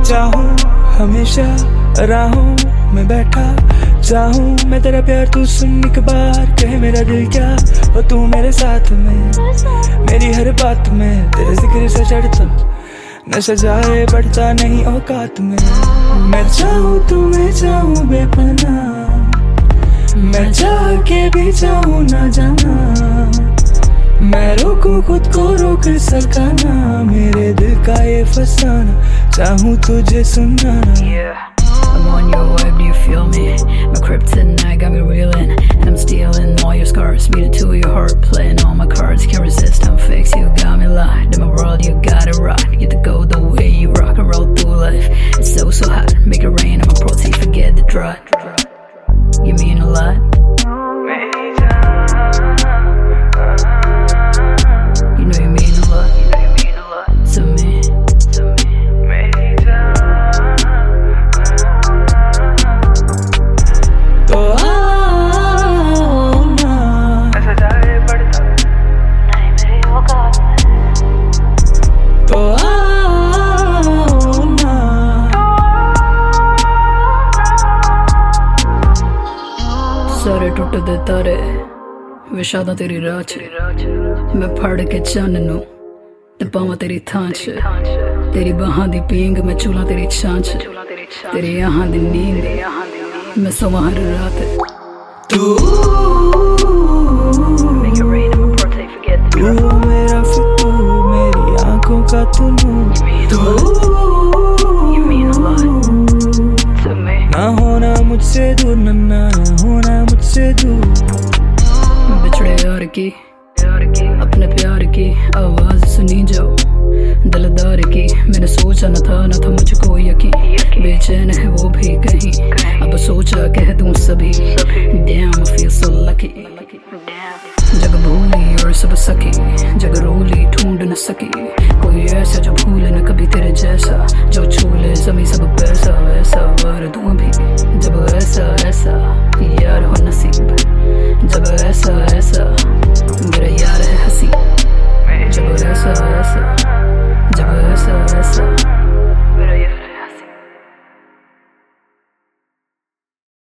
चाहूं हमेशा राहों में बैठा, चाहूं मैं तेरा प्यार तू सुन एक बार, कहे मेरा दिल क्या हो तू मेरे साथ में, मेरी हर बात में तेरे जिक्र से चढ़ता नशा जाए बढ़ता नहीं औकात में। मैं चाहूं तुम्हें चाहूं बेपना, मैं चाह के भी चाहूं ना जाना, मैं रोकूं खुद को रोक सका ना, मेरे दिल का ये फसाना चाहूं तुझे सुनाना। I'm on your web, do you feel me? My kryptonite got me reeling, and I'm stealing all your scars, beat it to your heart, playing all my cards, can't resist, I'm fixed, you got me locked, in my world you got it rock, get to go the way you rock and roll through life, it's so hot, make it rain, I'm a protein, forget the drought, you mean a lot. You know you mean a lot, to me. तो आओ ना, ऐसा जाए बढ़ता नहीं मेरी औकात में, तो आओ ना। सारे टुटदे तारे विशादा तेरी राह च, मैं फड़ के चन्न नूं ते पावां तेरी थां च, तेरी बाहां दी पींग मैं चूलां तेरी छां च, तेरी आहां दी नींद मैं सोवां हर रात। तू मेरा फितू, मेरी आंखों का तू ना होना मुझसे दूर, ना होना मुझसे दूर। बिछड़े यार की अपने प्यार की आवाज सुनी जाओ, दिलदार की मैंने सोचा न था मुझको यकीन, बेचैन है वो भी कहीं, अब सोचा कह दूं सभी, damn I feel so lucky, जग भूली और सब सकी, जग रोली ढूंढ न सकी, कोई ऐसा जो भूले न कभी तेरे जैसा, जो छूले जमी सब पैसा वैसा वार दूं भी, जब ऐसा यार हो नसीब।